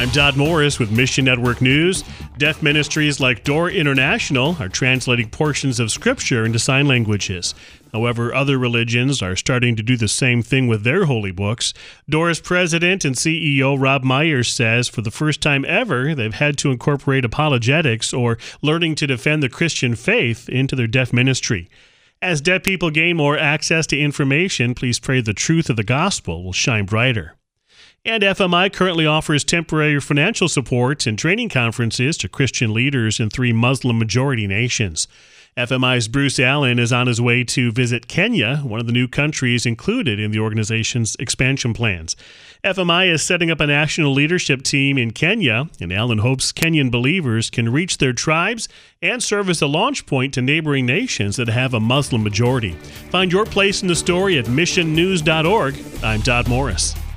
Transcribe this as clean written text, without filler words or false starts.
I'm Dodd Morris with Mission Network News. Deaf ministries like Door International are translating portions of Scripture into sign languages. However, other religions are starting to do the same thing with their holy books. Door's president and CEO Rob Myers says for the first time ever, they've had to incorporate apologetics or learning to defend the Christian faith into their deaf ministry. As deaf people gain more access to information, please pray the truth of the gospel will shine brighter. And FMI currently offers temporary financial support and training conferences to Christian leaders in 3 Muslim-majority nations. FMI's Bruce Allen is on his way to visit Kenya, one of the new countries included in the organization's expansion plans. FMI is setting up a national leadership team in Kenya, and Allen hopes Kenyan believers can reach their tribes and serve as a launch point to neighboring nations that have a Muslim majority. Find your place in the story at missionnews.org. I'm Dodd Morris.